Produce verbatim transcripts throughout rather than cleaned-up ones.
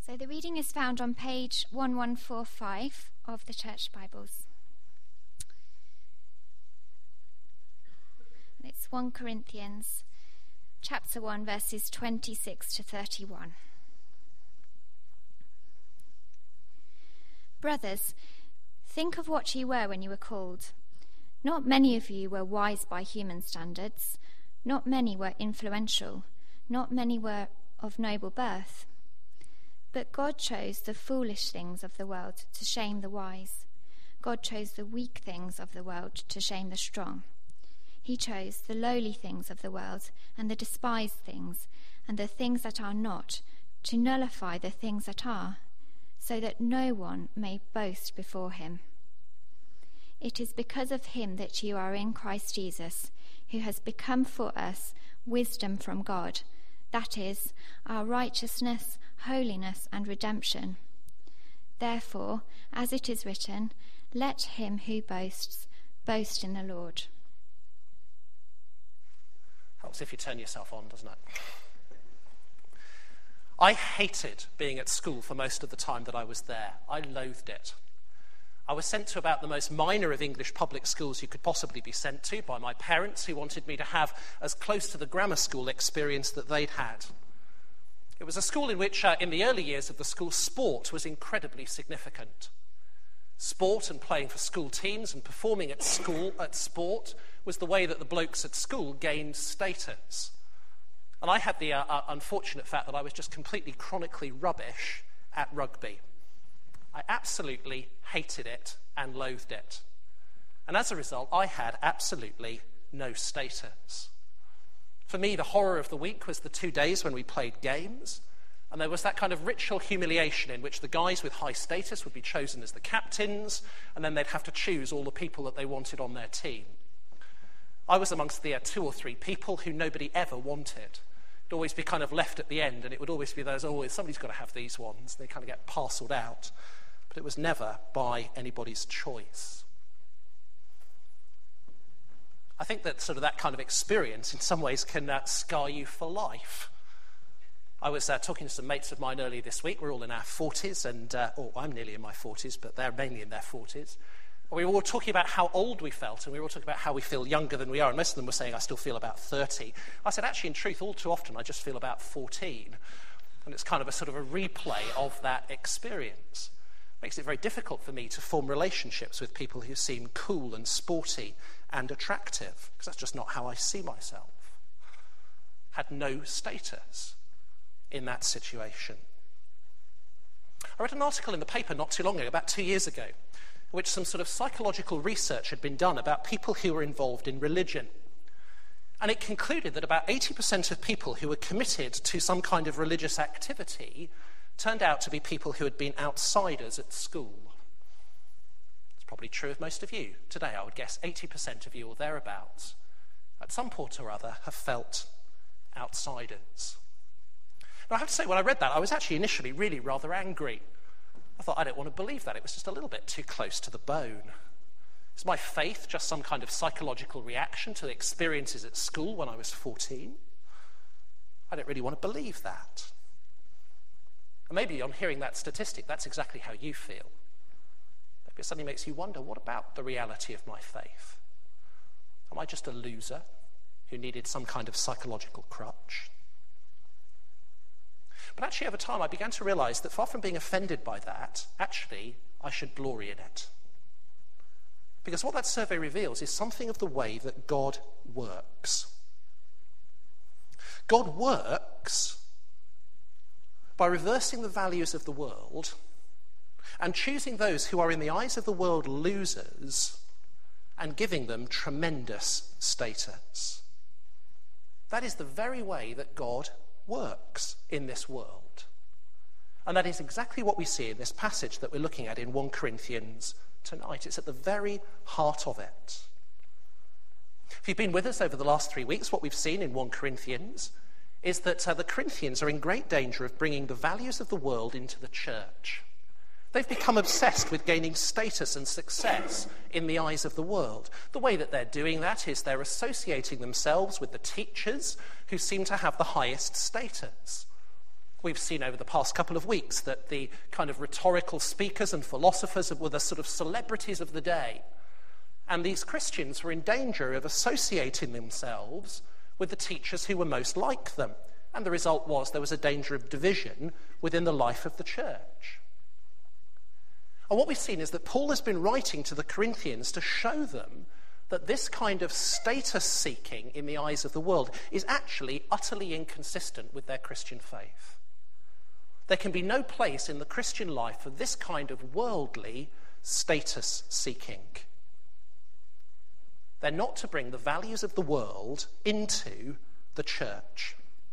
So the reading is found on page eleven forty-five of the Church Bibles. It's First Corinthians chapter one, verses twenty-six to thirty-one. Brothers, think of what you were when you were called. Not many of you were wise by human standards. Not many were influential. Not many were of noble birth. But God chose the foolish things of the world to shame the wise. God chose the weak things of the world to shame the strong. He chose the lowly things of the world and the despised things and the things that are not to nullify the things that are, so that no one may boast before him. It is because of him that you are in Christ Jesus, who has become for us wisdom from God, that is, our righteousness, holiness, and redemption. Therefore, as it is written, let him who boasts boast in the Lord. Helps if you turn yourself on, doesn't it? I hated being at school for most of the time that I was there. I loathed it. I was sent to about the most minor of English public schools you could possibly be sent to by my parents, who wanted me to have as close to the grammar school experience that they'd had. It was a school in which, uh, in the early years of the school, sport was incredibly significant. Sport and playing for school teams and performing at school at sport was the way that the blokes at school gained status. And I had the uh, uh, unfortunate fact that I was just completely chronically rubbish at rugby. I absolutely hated it and loathed it. And as a result, I had absolutely no status. For me, the horror of the week was the two days when we played games, and there was that kind of ritual humiliation in which the guys with high status would be chosen as the captains, and then they'd have to choose all the people that they wanted on their team. I was amongst the uh, two or three people who nobody ever wanted. It'd always be kind of left at the end, and it would always be those, oh, somebody's got to have these ones. They kind of get parcelled out. But it was never by anybody's choice. I think that sort of that kind of experience in some ways can uh, scar you for life. I was uh, talking to some mates of mine earlier this week. We're all in our forties, and uh, oh, I'm nearly in my forties, but they're mainly in their forties. We were all talking about how old we felt, and we were all talking about how we feel younger than we are, and most of them were saying, I still feel about thirty. I said, actually, in truth, all too often, I just feel about fourteen. And it's kind of a sort of a replay of that experience. It makes it very difficult for me to form relationships with people who seem cool and sporty and attractive, because that's just not how I see myself. Had no status in that situation. I read an article in the paper not too long ago, about two years ago, in which some sort of psychological research had been done about people who were involved in religion. And it concluded that about eighty percent of people who were committed to some kind of religious activity turned out to be people who had been outsiders at school. It's probably true of most of you. Today, I would guess eighty percent of you or thereabouts, at some point or other, have felt outsiders. Now, I have to say, when I read that, I was actually initially really rather angry. I thought, I don't want to believe that. It was just a little bit too close to the bone. Is my faith just some kind of psychological reaction to the experiences at school when I was fourteen? I don't really want to believe that. And maybe on hearing that statistic, that's exactly how you feel. Maybe it suddenly makes you wonder, what about the reality of my faith? Am I just a loser who needed some kind of psychological crutch? But actually, over time, I began to realize that far from being offended by that, actually, I should glory in it. Because what that survey reveals is something of the way that God works. God works by reversing the values of the world and choosing those who are in the eyes of the world losers and giving them tremendous status. That is the very way that God works in this world. And that is exactly what we see in this passage that we're looking at in First Corinthians tonight. It's at the very heart of it. If you've been with us over the last three weeks, what we've seen in First Corinthians is that uh, the Corinthians are in great danger of bringing the values of the world into the church. They've become obsessed with gaining status and success in the eyes of the world. The way that they're doing that is they're associating themselves with the teachers who seem to have the highest status. We've seen over the past couple of weeks that the kind of rhetorical speakers and philosophers were the sort of celebrities of the day. And these Christians were in danger of associating themselves with the teachers who were most like them. And the result was there was a danger of division within the life of the church. And what we've seen is that Paul has been writing to the Corinthians to show them that this kind of status seeking in the eyes of the world is actually utterly inconsistent with their Christian faith. There can be no place in the Christian life for this kind of worldly status seeking. They're not to bring the values of the world into the church.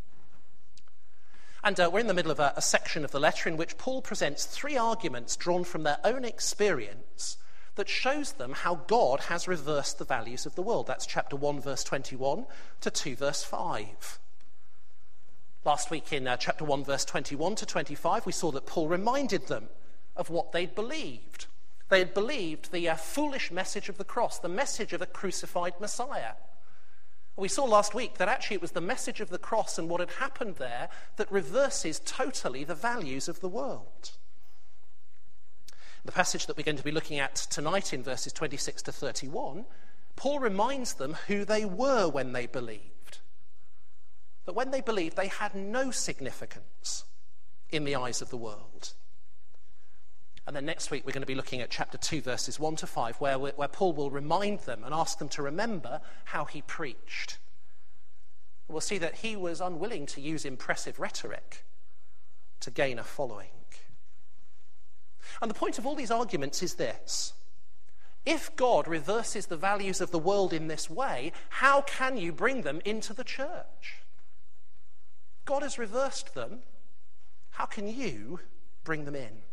And uh, we're in the middle of a, a section of the letter in which Paul presents three arguments drawn from their own experience that shows them how God has reversed the values of the world. That's chapter one, verse twenty-one to two, verse five. Last week in uh, chapter one, verse twenty-one to twenty-five, we saw that Paul reminded them of what they'd believed. They had believed the uh, foolish message of the cross, the message of a crucified Messiah. We saw last week that actually it was the message of the cross and what had happened there that reverses totally the values of the world. The passage that we're going to be looking at tonight in verses twenty-six to thirty-one, Paul reminds them who they were when they believed. That when they believed, they had no significance in the eyes of the world. And then next week we're going to be looking at chapter two, verses one to five, where, where Paul will remind them and ask them to remember how he preached. We'll see that he was unwilling to use impressive rhetoric to gain a following. And the point of all these arguments is this. If God reverses the values of the world in this way, how can you bring them into the church? God has reversed them. How can you bring them in?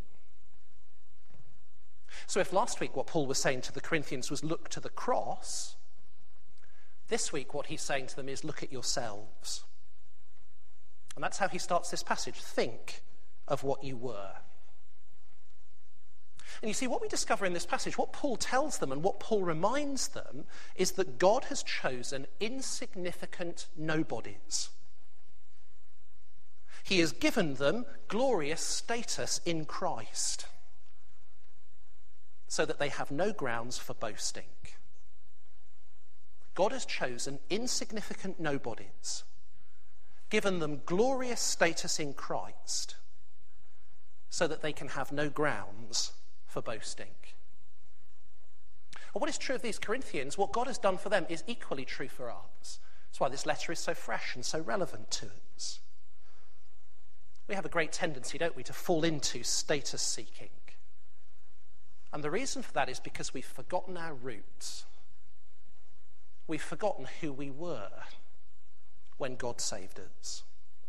So if last week what Paul was saying to the Corinthians was look to the cross, this week what he's saying to them is look at yourselves. And that's how he starts this passage. Think of what you were. And you see, what we discover in this passage, what Paul tells them and what Paul reminds them, is that God has chosen insignificant nobodies. He has given them glorious status in Christ, so that they have no grounds for boasting. God has chosen insignificant nobodies, given them glorious status in Christ, so that they can have no grounds for boasting. And what is true of these Corinthians, what God has done for them is equally true for us. That's why this letter is so fresh and so relevant to us. We have a great tendency, don't we, to fall into status seeking. And the reason for that is because we've forgotten our roots. We've forgotten who we were when God saved us.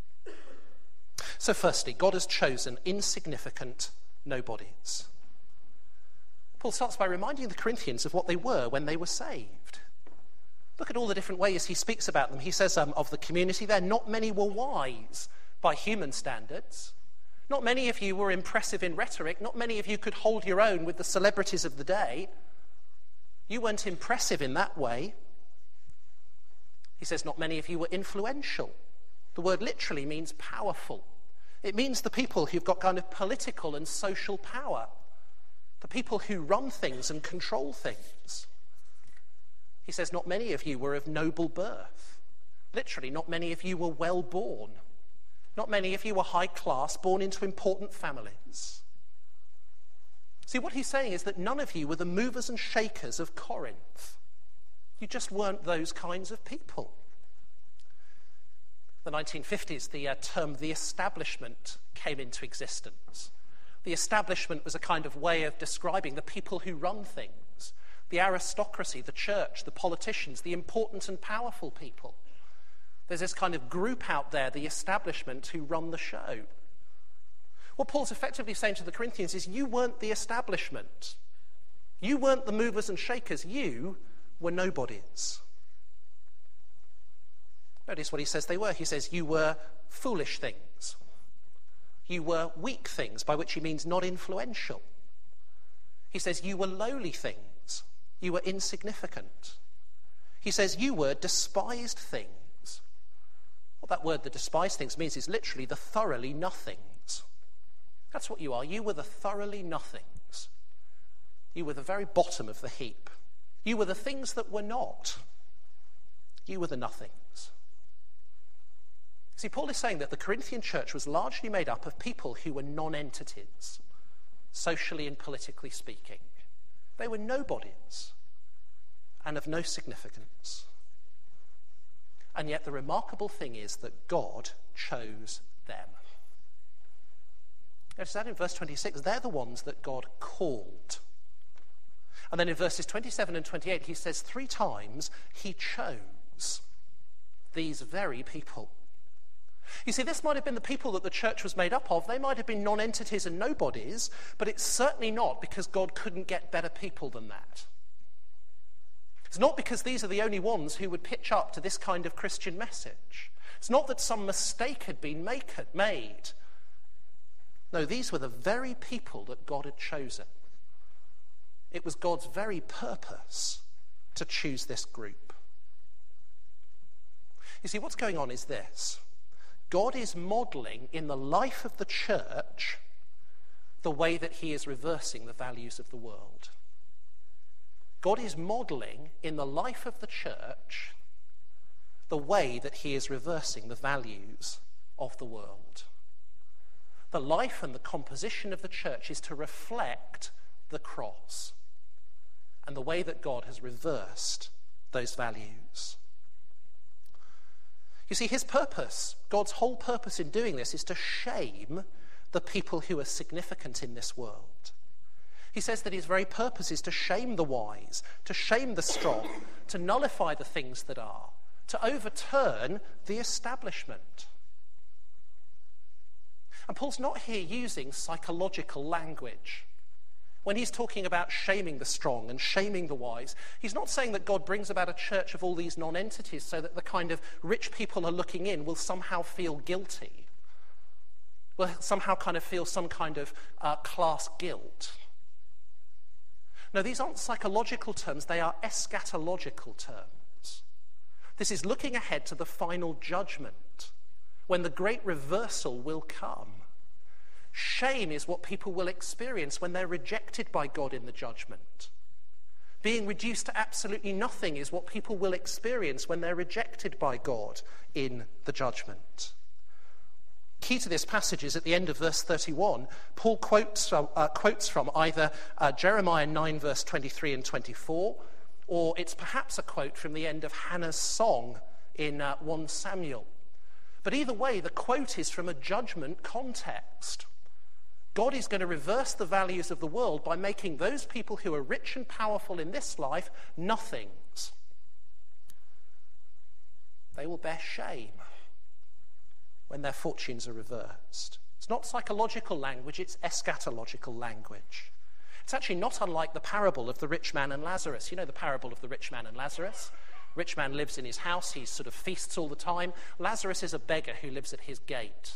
So firstly, God has chosen insignificant nobodies. Paul starts by reminding the Corinthians of what they were when they were saved. Look at all the different ways he speaks about them. He says um, of the community there, not many were wise by human standards. Not many of you were impressive in rhetoric. Not many of you could hold your own with the celebrities of the day. You weren't impressive in that way. He says not many of you were influential. The word literally means powerful. It means the people who've got kind of political and social power. The people who run things and control things. He says not many of you were of noble birth. Literally, not many of you were well born. Not many of you were high class, born into important families. See, what he's saying is that none of you were the movers and shakers of Corinth. You just weren't those kinds of people. In the nineteen fifties, the uh, term the establishment came into existence. The establishment was a kind of way of describing the people who run things, the aristocracy, the church, the politicians, the important and powerful people. There's this kind of group out there, the establishment, who run the show. What Paul's effectively saying to the Corinthians is you weren't the establishment. You weren't the movers and shakers. You were nobodies. Notice what he says they were. He says you were foolish things. You were weak things, by which he means not influential. He says you were lowly things. You were insignificant. He says you were despised things. What that word, the despised things, means is literally the thoroughly nothings. That's what you are. You were the thoroughly nothings. You were the very bottom of the heap. You were the things that were not. You were the nothings. See, Paul is saying that the Corinthian church was largely made up of people who were non-entities, socially and politically speaking. They were nobodies and of no significance. And yet the remarkable thing is that God chose them. Notice that in verse twenty-six, they're the ones that God called. And then in verses twenty-seven and twenty-eight, he says three times he chose these very people. You see, this might have been the people that the church was made up of. They might have been non-entities and nobodies, but it's certainly not because God couldn't get better people than that. It's not because these are the only ones who would pitch up to this kind of Christian message. It's not that some mistake had been make, made. No, these were the very people that God had chosen. It was God's very purpose to choose this group. You see, what's going on is this. God is modelling in the life of the church the way that he is reversing the values of the world. God is modelling in the life of the church the way that he is reversing the values of the world. The life and the composition of the church is to reflect the cross and the way that God has reversed those values. You see, his purpose, God's whole purpose in doing this, is to shame the people who are significant in this world. He says that his very purpose is to shame the wise, to shame the strong, to nullify the things that are, to overturn the establishment. And Paul's not here using psychological language. When he's talking about shaming the strong and shaming the wise, he's not saying that God brings about a church of all these non-entities so that the kind of rich people are looking in will somehow feel guilty, will somehow kind of feel some kind of uh, class guilt. No, these aren't psychological terms, they are eschatological terms. This is looking ahead to the final judgment, when the great reversal will come. Shame is what people will experience when they're rejected by God in the judgment. Being reduced to absolutely nothing is what people will experience when they're rejected by God in the judgment. Key to this passage is at the end of verse thirty-one, Paul quotes from, uh, quotes from either uh, Jeremiah nine, verse twenty-three and twenty-four, or it's perhaps a quote from the end of Hannah's song in uh, First Samuel. But either way, the quote is from a judgment context. God is going to reverse the values of the world by making those people who are rich and powerful in this life nothings. They will bear shame when their fortunes are reversed. It's not psychological language, it's eschatological language. It's actually not unlike the parable of the rich man and Lazarus. You know the parable of the rich man and Lazarus? Rich man lives in his house, he sort of feasts all the time. Lazarus is a beggar who lives at his gate.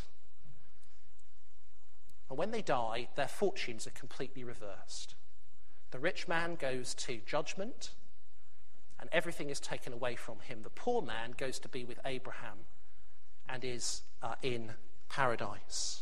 And when they die, their fortunes are completely reversed. The rich man goes to judgment, and everything is taken away from him. The poor man goes to be with Abraham and is uh, in paradise.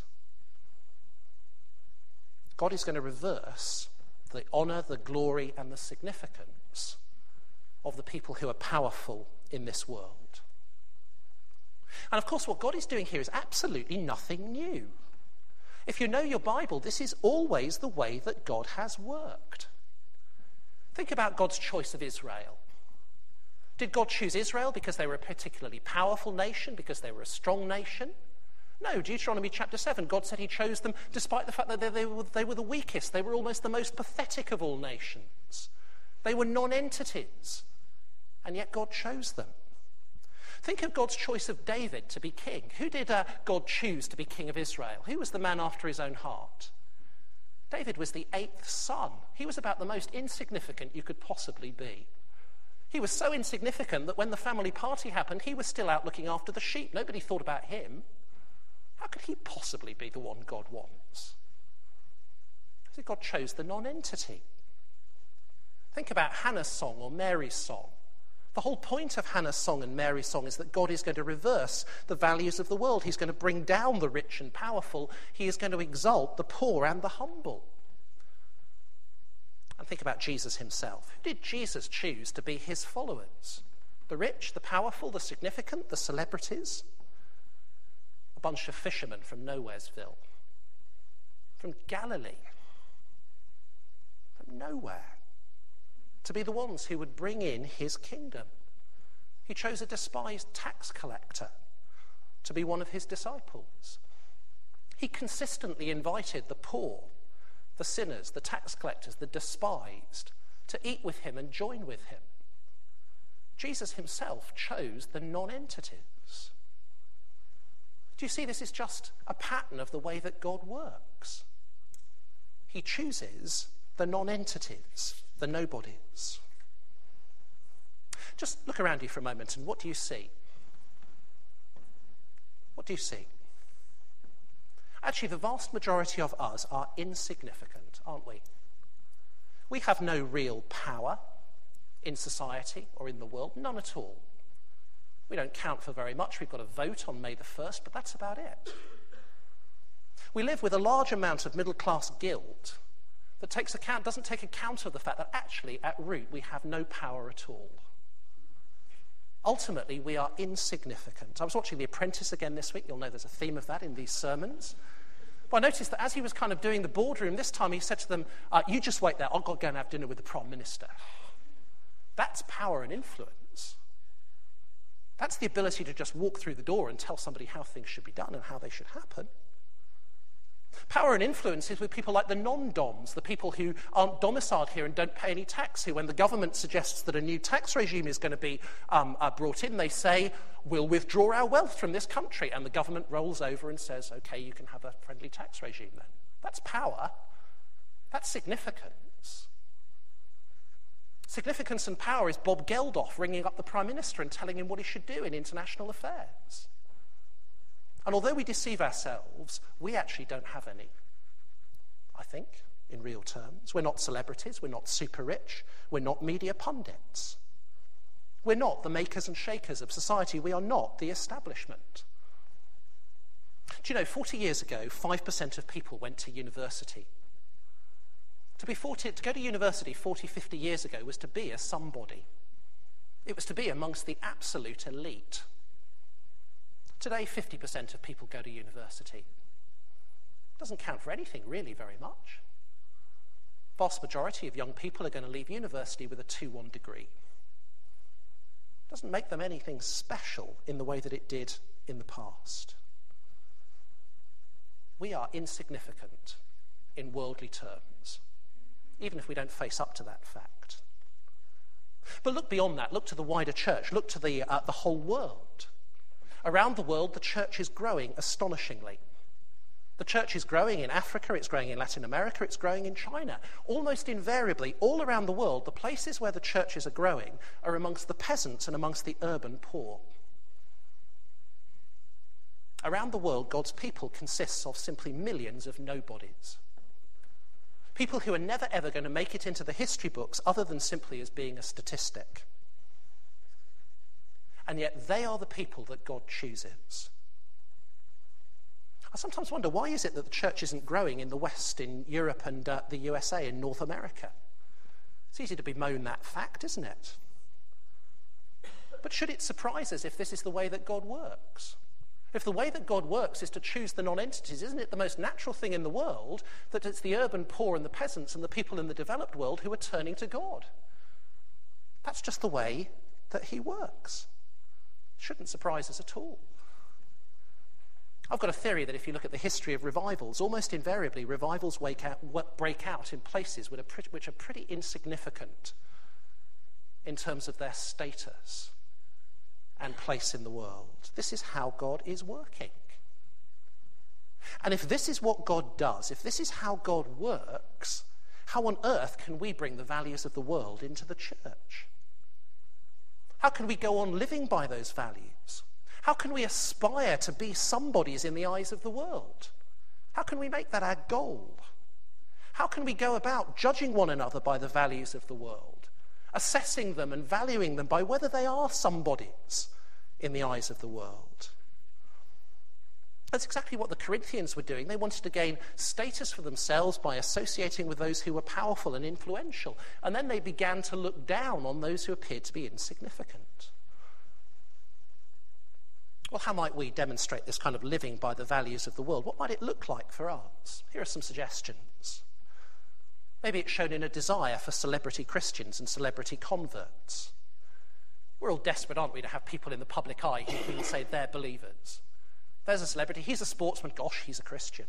God is going to reverse the honour, the glory, and the significance of the people who are powerful in this world. And of course, what God is doing here is absolutely nothing new. If you know your Bible, this is always the way that God has worked. Think about God's choice of Israel. Did God choose Israel because they were a particularly powerful nation, because they were a strong nation? No, Deuteronomy chapter seven, God said he chose them despite the fact that they, they, were, they were the weakest. They were almost the most pathetic of all nations. They were non-entities, and yet God chose them. Think of God's choice of David to be king. Who did uh, God choose to be king of Israel? Who was the man after his own heart? David was the eighth son. He was about the most insignificant you could possibly be. He was so insignificant that when the family party happened, he was still out looking after the sheep. Nobody thought about him. How could he possibly be the one God wants? Because God chose the non-entity. Think about Hannah's song or Mary's song. The whole point of Hannah's song and Mary's song is that God is going to reverse the values of the world. He's going to bring down the rich and powerful. He is going to exalt the poor and the humble. And think about Jesus himself. Who did Jesus choose to be his followers? The rich, the powerful, the significant, the celebrities? A bunch of fishermen from Nowheresville, from Galilee, from nowhere, to be the ones who would bring in his kingdom. He chose a despised tax collector to be one of his disciples. He consistently invited the poor, the sinners, the tax collectors, the despised, to eat with him and join with him. Jesus himself chose the non-entities. Do you see, this is just a pattern of the way that God works. He chooses the non-entities, the nobodies. Just look around you for a moment, and what do you see? What do you see? Actually, the vast majority of us are insignificant, aren't we? We have no real power in society or in the world, none at all. We don't count for very much. We've got a vote on May the first, but that's about it. We live with a large amount of middle-class guilt that takes account, doesn't take account of the fact that actually, at root, we have no power at all. Ultimately, we are insignificant. I was watching The Apprentice again this week. You'll know there's a theme of that in these sermons. But I noticed that as he was kind of doing the boardroom this time, he said to them, uh, you just wait there, I'll go and have dinner with the Prime Minister. That's power and influence. That's the ability to just walk through the door and tell somebody how things should be done and how they should happen. Power and influence is with people like the non-doms, the people who aren't domiciled here and don't pay any tax, who when the government suggests that a new tax regime is going to be um, uh, brought in, they say, we'll withdraw our wealth from this country. And the government rolls over and says, okay, you can have a friendly tax regime then. That's power. That's significance. Significance and power is Bob Geldof ringing up the Prime Minister and telling him what he should do in international affairs. And although we deceive ourselves, we actually don't have any, I think, in real terms. We're not celebrities, we're not super rich, we're not media pundits. We're not the makers and shakers of society, we are not the establishment. Do you know, forty years ago, five percent of people went to university. To, be forty, to go to university forty, fifty years ago was to be a somebody. It was to be amongst the absolute elite. Today, fifty percent of people go to university. Doesn't count for anything, really, very much. Vast majority of young people are going to leave university with a two one degree. Doesn't make them anything special in the way that it did in the past. We are insignificant in worldly terms, even if we don't face up to that fact. But look beyond that. Look to the wider church. Look to the, uh, the whole world. Around the world, the church is growing astonishingly. The church is growing in Africa, it's growing in Latin America, it's growing in China. Almost invariably, all around the world, the places where the churches are growing are amongst the peasants and amongst the urban poor. Around the world, God's people consists of simply millions of nobodies. People who are never ever going to make it into the history books other than simply as being a statistic. And yet they are the people that God chooses. I sometimes wonder, why is it that the church isn't growing in the West, in Europe and uh, the U S A, in North America? It's easy to bemoan that fact, isn't it? But should it surprise us if this is the way that God works? If the way that God works is to choose the non-entities, isn't it the most natural thing in the world that it's the urban poor and the peasants and the people in the developed world who are turning to God? That's just the way that he works. Shouldn't surprise us at all. I've got a theory that if you look at the history of revivals, almost invariably revivals wake out, break out in places which are, pretty, which are pretty insignificant in terms of their status and place in the world. This is how God is working. And if this is what God does, if this is how God works, how on earth can we bring the values of the world into the church? How can we go on living by those values? How can we aspire to be somebodies in the eyes of the world? How can we make that our goal? How can we go about judging one another by the values of the world assessing them and valuing them by whether they are somebodies in the eyes of the world. That's exactly what the Corinthians were doing. They wanted to gain status for themselves by associating with those who were powerful and influential. And then they began to look down on those who appeared to be insignificant. Well, how might we demonstrate this kind of living by the values of the world? What might it look like for us? Here are some suggestions. Maybe it's shown in a desire for celebrity Christians and celebrity converts. We're all desperate, aren't we, to have people in the public eye who can say they're believers. There's a celebrity, he's a sportsman, gosh, he's a Christian.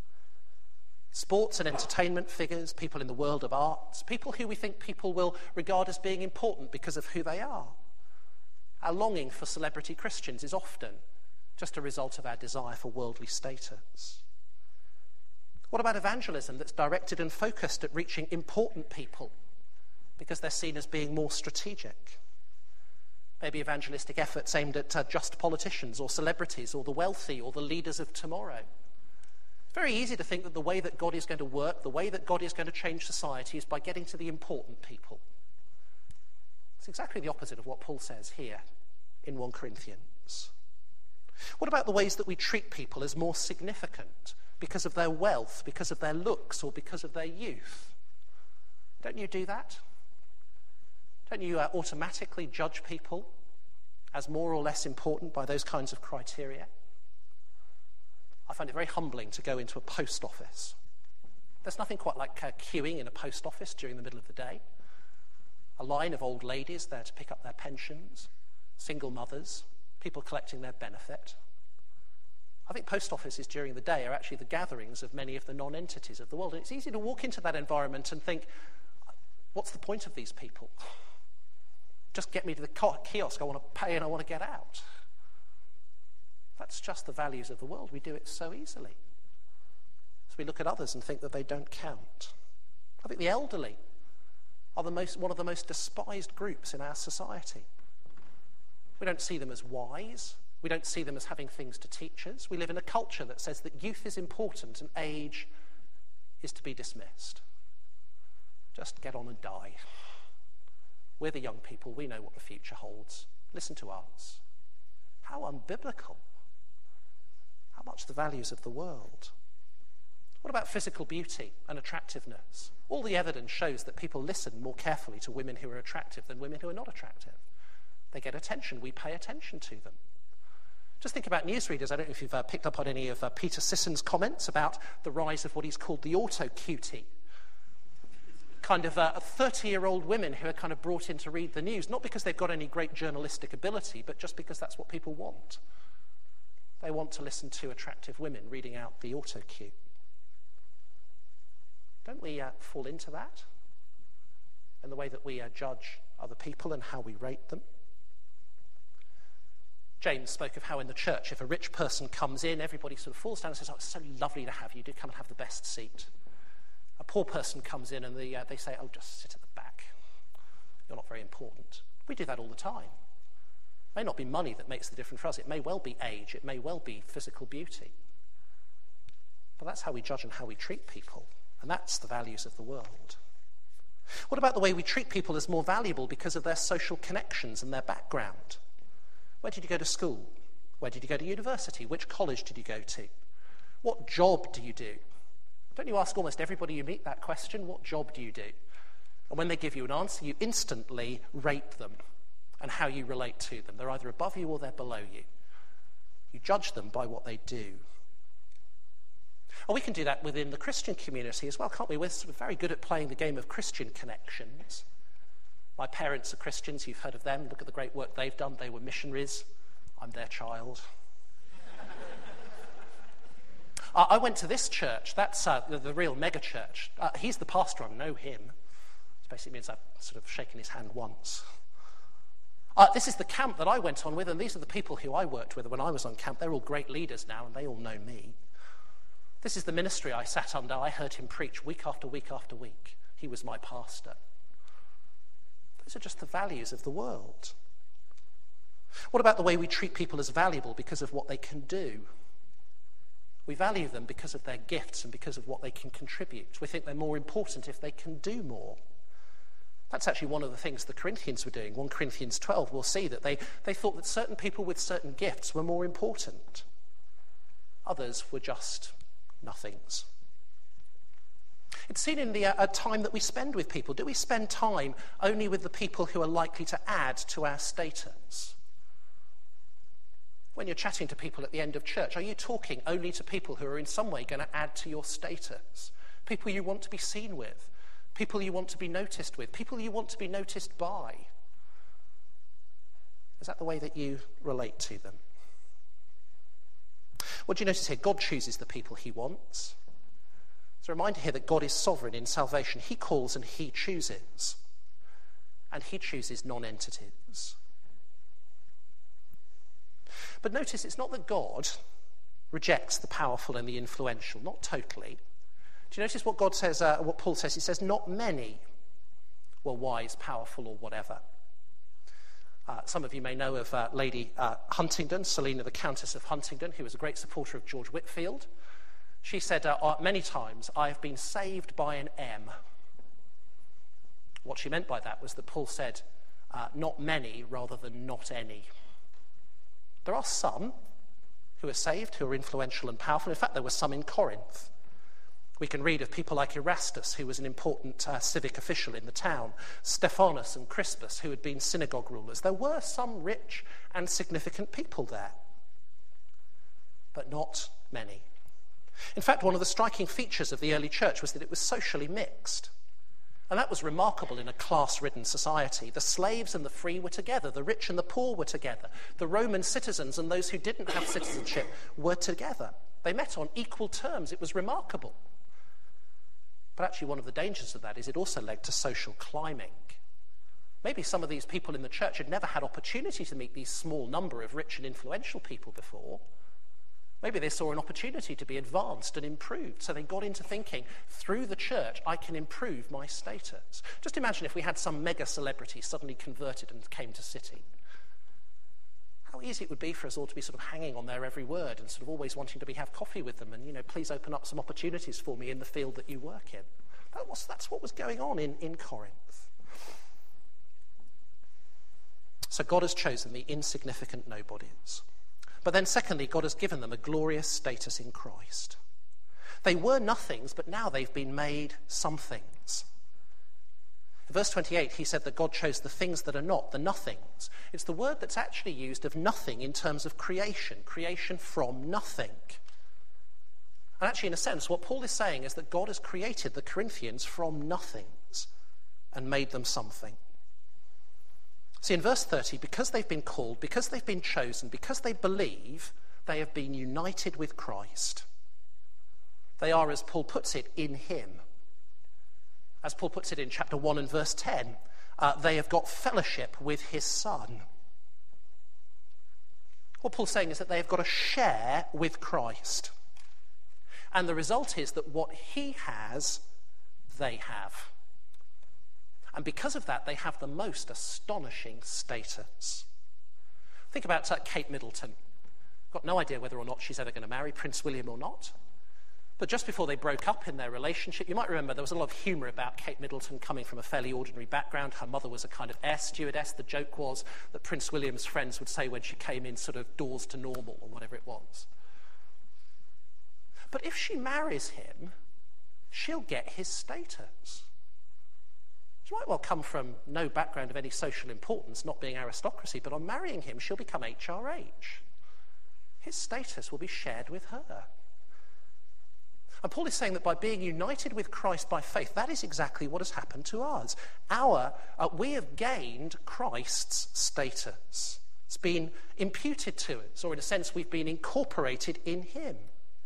Sports and entertainment figures, people in the world of arts, people who we think people will regard as being important because of who they are. Our longing for celebrity Christians is often just a result of our desire for worldly status. What about evangelism that's directed and focused at reaching important people because they're seen as being more strategic? Maybe evangelistic efforts aimed at uh, just politicians or celebrities or the wealthy or the leaders of tomorrow. It's very easy to think that the way that God is going to work, the way that God is going to change society is by getting to the important people. It's exactly the opposite of what Paul says here in First Corinthians. What about the ways that we treat people as more significant because of their wealth, because of their looks, or because of their youth? Don't you do that? Don't you uh, automatically judge people as more or less important by those kinds of criteria? I find it very humbling to go into a post office. There's nothing quite like uh, queuing in a post office during the middle of the day. A line of old ladies there to pick up their pensions, single mothers, people collecting their benefit. I think post offices during the day are actually the gatherings of many of the non-entities of the world. And it's easy to walk into that environment and think, what's the point of these people? Just get me to the kiosk, I want to pay and I want to get out. That's just the values of the world. We do it so easily. So we look at others and think that they don't count. I think the elderly are the most, one of the most despised groups in our society. We don't see them as wise. We don't see them as having things to teach us. We live in a culture that says that youth is important and age is to be dismissed. Just get on and die. We're the young people. We know what the future holds. Listen to us. How unbiblical. How much the values of the world. What about physical beauty and attractiveness? All the evidence shows that people listen more carefully to women who are attractive than women who are not attractive. They get attention. We pay attention to them. Just think about newsreaders. I don't know if you've uh, picked up on any of uh, Peter Sisson's comments about the rise of what he's called the auto-cutie. Kind of uh, thirty-year-old women who are kind of brought in to read the news, not because they've got any great journalistic ability, but just because that's what people want. They want to listen to attractive women reading out the auto-cue. Don't we uh, fall into that in the way that we uh, judge other people and how we rate them? James spoke of how in the church, if a rich person comes in, everybody sort of falls down and says, oh, it's so lovely to have you. Do come and have the best seat. A poor person comes in and the, uh, they say, oh, just sit at the back. You're not very important. We do that all the time. It may not be money that makes the difference for us. It may well be age. It may well be physical beauty. But that's how we judge and how we treat people. And that's the values of the world. What about the way we treat people as more valuable because of their social connections and their background? Where did you go to school? Where did you go to university? Which college did you go to? What job do you do? Don't you ask almost everybody you meet that question? What job do you do? And when they give you an answer, you instantly rate them and how you relate to them. They're either above you or they're below you. You judge them by what they do. And we can do that within the Christian community as well, can't we? We're very good at playing the game of Christian connections. My parents are Christians. You've heard of them. Look at the great work they've done. They were missionaries. I'm their child. uh, I went to this church. That's uh, the, the real mega church. Uh, he's the pastor. I know him. Which basically means I've sort of shaken his hand once. Uh, this is the camp that I went on with, and these are the people who I worked with when I was on camp. They're all great leaders now, and they all know me. This is the ministry I sat under. I heard him preach week after week after week. He was my pastor. Those are just the values of the world. What about the way we treat people as valuable because of what they can do? We value them because of their gifts and because of what they can contribute. We think they're more important if they can do more. That's actually one of the things the Corinthians were doing. First Corinthians twelve, we'll see that they, they thought that certain people with certain gifts were more important. Others were just nothings. It's seen in the uh, time that we spend with people. Do we spend time only with the people who are likely to add to our status? When you're chatting to people at the end of church, are you talking only to people who are in some way going to add to your status? People you want to be seen with? People you want to be noticed with? People you want to be noticed by? Is that the way that you relate to them? What do you notice here? God chooses the people he wants. It's a reminder here that God is sovereign in salvation. He calls and he chooses. And he chooses non-entities. But notice it's not that God rejects the powerful and the influential, not totally. Do you notice what God says, uh, what Paul says? He says, not many were wise, powerful, or whatever. Uh, some of you may know of uh, Lady uh, Huntingdon, Selina the Countess of Huntingdon, who was a great supporter of George Whitfield. She said uh, many times, I have been saved by an M. What she meant by that was that Paul said, uh, not many rather than not any. There are some who are saved, who are influential and powerful. In fact, there were some in Corinth. We can read of people like Erastus, who was an important uh, civic official in the town, Stephanus and Crispus, who had been synagogue rulers. There were some rich and significant people there, but not many. In fact, one of the striking features of the early church was that it was socially mixed. And that was remarkable in a class-ridden society. The slaves and the free were together. The rich and the poor were together. The Roman citizens and those who didn't have citizenship were together. They met on equal terms. It was remarkable. But actually one of the dangers of that is it also led to social climbing. Maybe some of these people in the church had never had opportunity to meet these small number of rich and influential people before. Maybe they saw an opportunity to be advanced and improved, so they got into thinking, through the church, I can improve my status. Just imagine if we had some mega celebrity suddenly converted and came to City. How easy it would be for us all to be sort of hanging on their every word and sort of always wanting to be have coffee with them and, you know, please open up some opportunities for me in the field that you work in. That was, that's what was going on in, in Corinth. So God has chosen the insignificant nobodies. But then secondly, God has given them a glorious status in Christ. They were nothings, but now they've been made somethings. In verse twenty-eight, he said that God chose the things that are not, the nothings. It's the word that's actually used of nothing in terms of creation, creation from nothing. And actually, in a sense, what Paul is saying is that God has created the Corinthians from nothings and made them something. See, in verse thirty, because they've been called, because they've been chosen, because they believe, they have been united with Christ. They are, as Paul puts it, in him. As Paul puts it in chapter one and verse ten, uh, they have got fellowship with his Son. What Paul's saying is that they have got a share with Christ. And the result is that what he has, they have. And because of that, they have the most astonishing status. Think about uh, Kate Middleton. Got no idea whether or not she's ever going to marry Prince William or not. But just before they broke up in their relationship, you might remember there was a lot of humour about Kate Middleton coming from a fairly ordinary background. Her mother was a kind of air stewardess. The joke was that Prince William's friends would say when she came in sort of doors to normal or whatever it was. But if she marries him, she'll get his status. She might well come from no background of any social importance, not being aristocracy, but on marrying him, she'll become H R H. His status will be shared with her. And Paul is saying that by being united with Christ by faith, that is exactly what has happened to us. Our, uh, we have gained Christ's status. It's been imputed to us, or in a sense, we've been incorporated in him.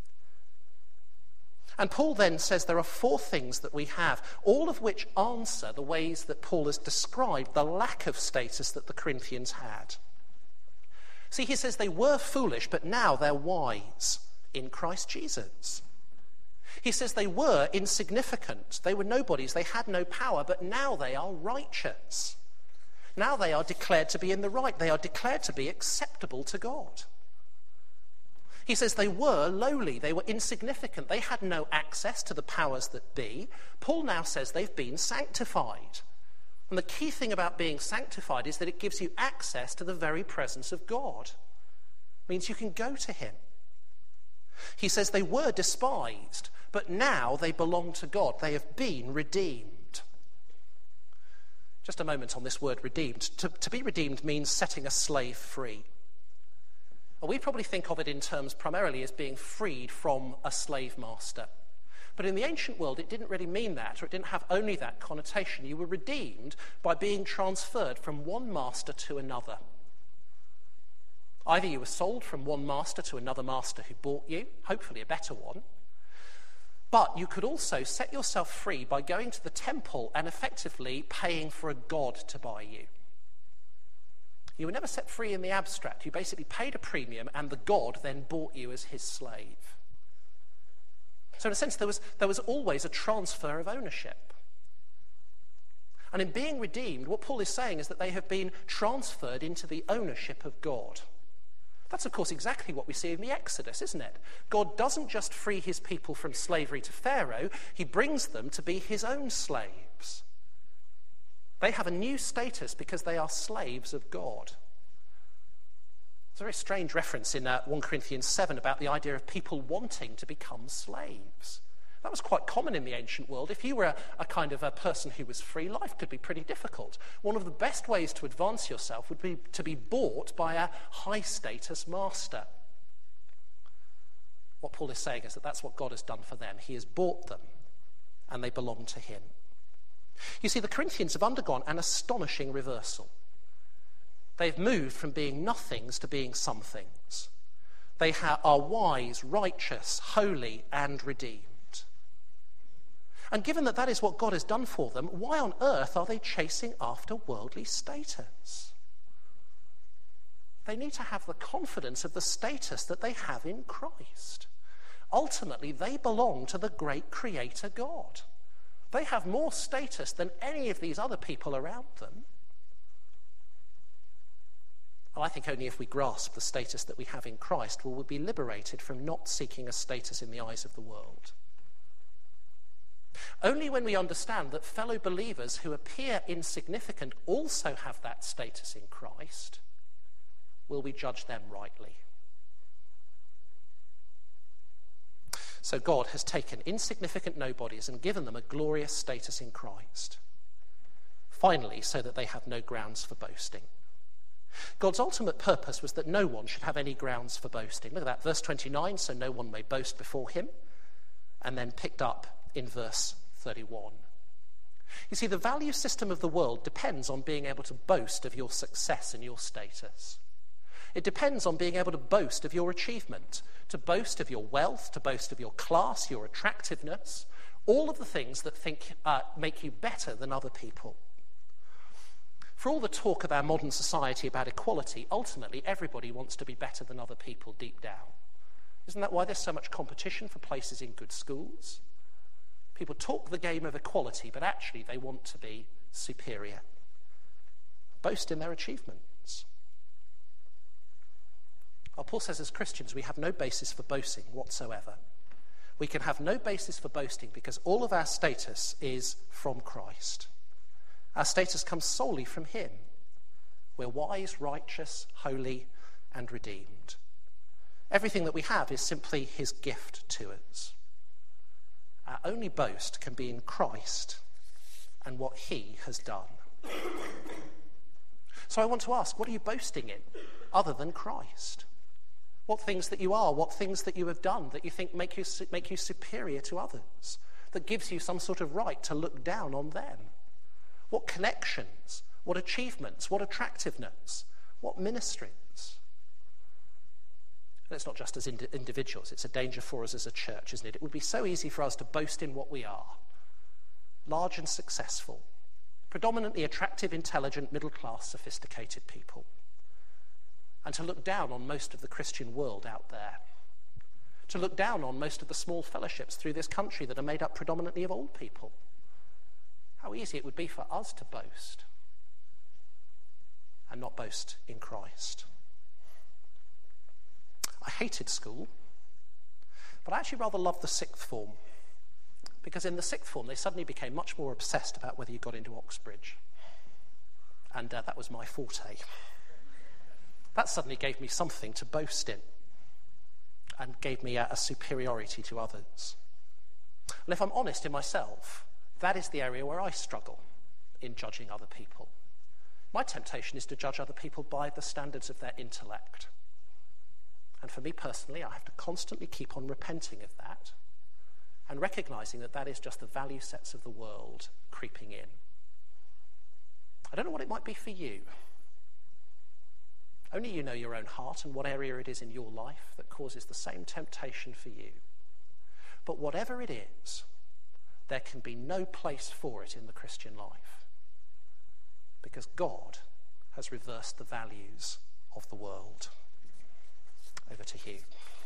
And Paul then says there are four things that we have, all of which answer the ways that Paul has described the lack of status that the Corinthians had. See, he says they were foolish, but now they're wise in Christ Jesus. He says they were insignificant. They were nobodies. They had no power, but now they are righteous. Now they are declared to be in the right. They are declared to be acceptable to God. He says they were lowly, they were insignificant, they had no access to the powers that be. Paul now says they've been sanctified. And the key thing about being sanctified is that it gives you access to the very presence of God. It means you can go to him. He says they were despised, but now they belong to God. They have been redeemed. Just a moment on this word redeemed. To, to be redeemed means setting a slave free. And we probably think of it in terms primarily as being freed from a slave master. But in the ancient world, it didn't really mean that, or it didn't have only that connotation. You were redeemed by being transferred from one master to another. Either you were sold from one master to another master who bought you, hopefully a better one, but you could also set yourself free by going to the temple and effectively paying for a god to buy you. You were never set free in the abstract. You basically paid a premium and the god then bought you as his slave. So in a sense, there was, there was always a transfer of ownership. And in being redeemed, what Paul is saying is that they have been transferred into the ownership of God. That's, of course, exactly what we see in the Exodus, isn't it? God doesn't just free his people from slavery to Pharaoh, he brings them to be his own slaves. They have a new status because they are slaves of God. It's a very strange reference in uh, First Corinthians seven about the idea of people wanting to become slaves. That was quite common in the ancient world. If you were a, a kind of a person who was free, life could be pretty difficult. One of the best ways to advance yourself would be to be bought by a high-status master. What Paul is saying is that that's what God has done for them. He has bought them, and they belong to him. You see, the Corinthians have undergone an astonishing reversal. They've moved from being nothings to being somethings. They ha- are wise, righteous, holy, and redeemed. And given that that is what God has done for them, why on earth are they chasing after worldly status? They need to have the confidence of the status that they have in Christ. Ultimately, they belong to the great Creator God. They have more status than any of these other people around them. And I think only if we grasp the status that we have in Christ will we be liberated from not seeking a status in the eyes of the world. Only when we understand that fellow believers who appear insignificant also have that status in Christ will we judge them rightly. So God has taken insignificant nobodies and given them a glorious status in Christ. Finally, so that they have no grounds for boasting. God's ultimate purpose was that no one should have any grounds for boasting. Look at that, verse twenty-nine, so no one may boast before him. And then picked up in verse thirty-one. You see, the value system of the world depends on being able to boast of your success and your status. It depends on being able to boast of your achievement, to boast of your wealth, to boast of your class, your attractiveness, all of the things that think, uh, make you better than other people. For all the talk of our modern society about equality, ultimately everybody wants to be better than other people deep down. Isn't that why there's so much competition for places in good schools? People talk the game of equality, but actually they want to be superior. Boast in their achievements. Well, Paul says as Christians we have no basis for boasting whatsoever. We can have no basis for boasting because all of our status is from Christ. Our status comes solely from him. We're wise, righteous, holy, and redeemed. Everything that we have is simply his gift to us. Our only boast can be in Christ and what he has done. So I want to ask, what are you boasting in other than Christ? What things that you are, what things that you have done that you think make you, make you superior to others, that gives you some sort of right to look down on them? What connections, what achievements, what attractiveness, what ministries? And it's not just as ind- individuals, it's a danger for us as a church, isn't it? It would be so easy for us to boast in what we are. Large and successful, predominantly attractive, intelligent, middle-class, sophisticated people. And to look down on most of the Christian world out there. To look down on most of the small fellowships through this country that are made up predominantly of old people. How easy it would be for us to boast and not boast in Christ. I hated school, but I actually rather loved the sixth form, because in the sixth form they suddenly became much more obsessed about whether you got into Oxbridge. And uh, that was my forte. That suddenly gave me something to boast in and gave me a, a superiority to others. And if I'm honest in myself, that is the area where I struggle in judging other people. My temptation is to judge other people by the standards of their intellect. And for me personally, I have to constantly keep on repenting of that and recognizing that that is just the value sets of the world creeping in. I don't know what it might be for you. Only you know your own heart and what area it is in your life that causes the same temptation for you. But whatever it is, there can be no place for it in the Christian life, because God has reversed the values of the world. Over to Hugh.